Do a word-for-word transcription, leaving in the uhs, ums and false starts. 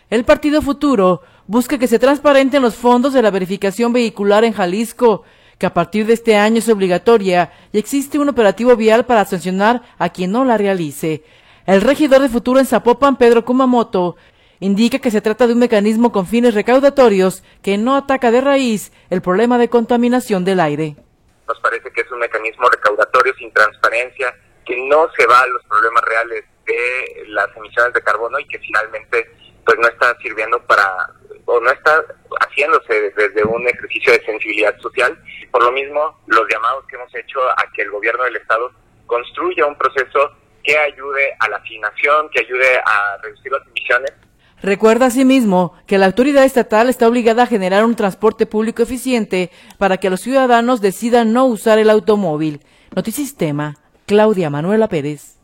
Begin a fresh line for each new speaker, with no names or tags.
El Partido Futuro busca que se transparenten los fondos de la verificación vehicular en Jalisco, que a partir de este año es obligatoria y existe un operativo vial para sancionar a quien no la realice. El regidor de Futuro en Zapopan, Pedro Kumamoto, indica que se trata de un mecanismo con fines recaudatorios que no ataca de raíz el problema de contaminación del aire.
Nos parece que es un mecanismo recaudatorio sin transparencia, que no se va a los problemas reales de las emisiones de carbono y que finalmente pues no está sirviendo para, o no está haciéndose desde un ejercicio de sensibilidad social. Por lo mismo, los llamados que hemos hecho a que el gobierno del estado construya un proceso que ayude a la afinación, que ayude a reducir las emisiones.
Recuerda asimismo que la autoridad estatal está obligada a generar un transporte público eficiente para que los ciudadanos decidan no usar el automóvil. Notisistema, Claudia Manuela Pérez.